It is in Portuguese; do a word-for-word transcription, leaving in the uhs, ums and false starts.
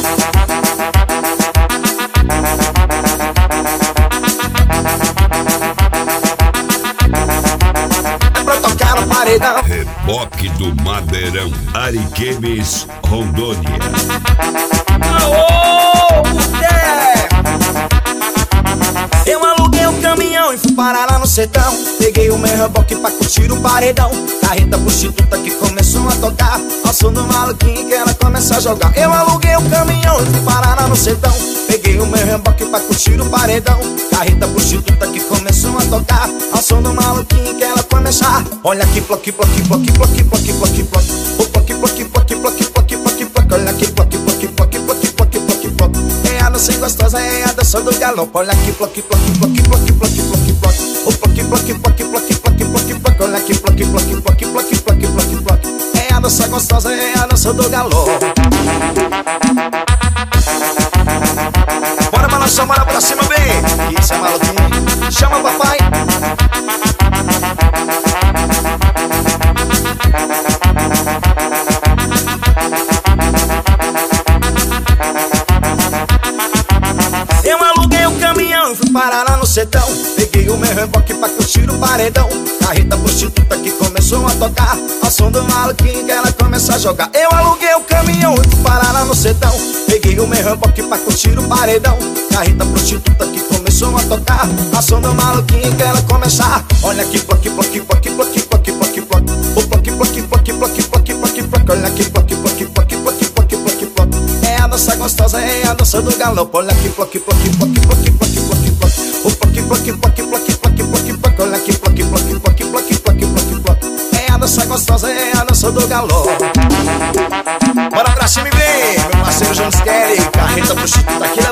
Reboque do Madeirão, Ariquemes, Rondônia. Aô, mulher! Eu aluguei um caminhão e fui parar lá no sertão. Peguei o meu reboque pra curtir o paredão. Carreta prostituta que começou a tocar ao som do maluquinho que ela começa a jogar. Eu aluguei um caminhão e fui parar lá no sertão. Peguei o meu reboque pra curtir o paredão. Carreta prostituta que começou a tocar ao som do maluquinho que ela começa a... Olha aqui, ploque, ploque, ploque, ploque, ploque, ploque, ploque. O ploque, ploque, ploque, ploque, ploque, ploque, ploque. Olha aqui, ploque, ploque, ploque, ploque, ploque, ploque, ploque. É a dança gostosa, é a dança do galope. Olha aqui, ploque, ploque, ploque, ploque, ploque, ploque, ploque. O ploque, ploque, ploque, ploque, ploque, ploque, ploque. Olha aqui, ploque, ploque, ploque, ploque, ploque, ploque, ploque. É a dança gostosa, é a dança do galope. Bora balançar, bora pra cima, vem. Isso é maluquinho, chama papai. Eu aluguei um caminhão e fui parar lá no sertão. Peguei o meu reboque pra curtir o paredão. Carreta prostituta que começou a tocar ao som do maluquinho que ela começa a jogar. Eu aluguei um caminhão e fui parar lá no sertão. Peguei o meu reboque pra curtir o paredão. Carreta prostituta que começou a tocar ao som do maluquinho que ela começa a... Olha aqui, ploque, ploque, ploque, ploque, ploque, ploque, ploque. O ploque, ploque, ploque, ploque, ploque, ploque, ploque. Olha aqui, ploque, ploque, ploque, ploque, ploque, ploque, ploque. É a dança gostosa, é a dança do galope. Olha aqui, ploque, ploque, ploque, ploque, ploque, ploque, ploque. O ploque, ploque, ploque, ploque, ploque, ploque, ploque. Olha aqui, ploque, ploque, ploque, ploque, ploque, ploque, ploque. É a dança gostosa, é a dança do galope. Bora pra cima e vem, meu parceiro Jones Kelly. Carreta prostituta aqui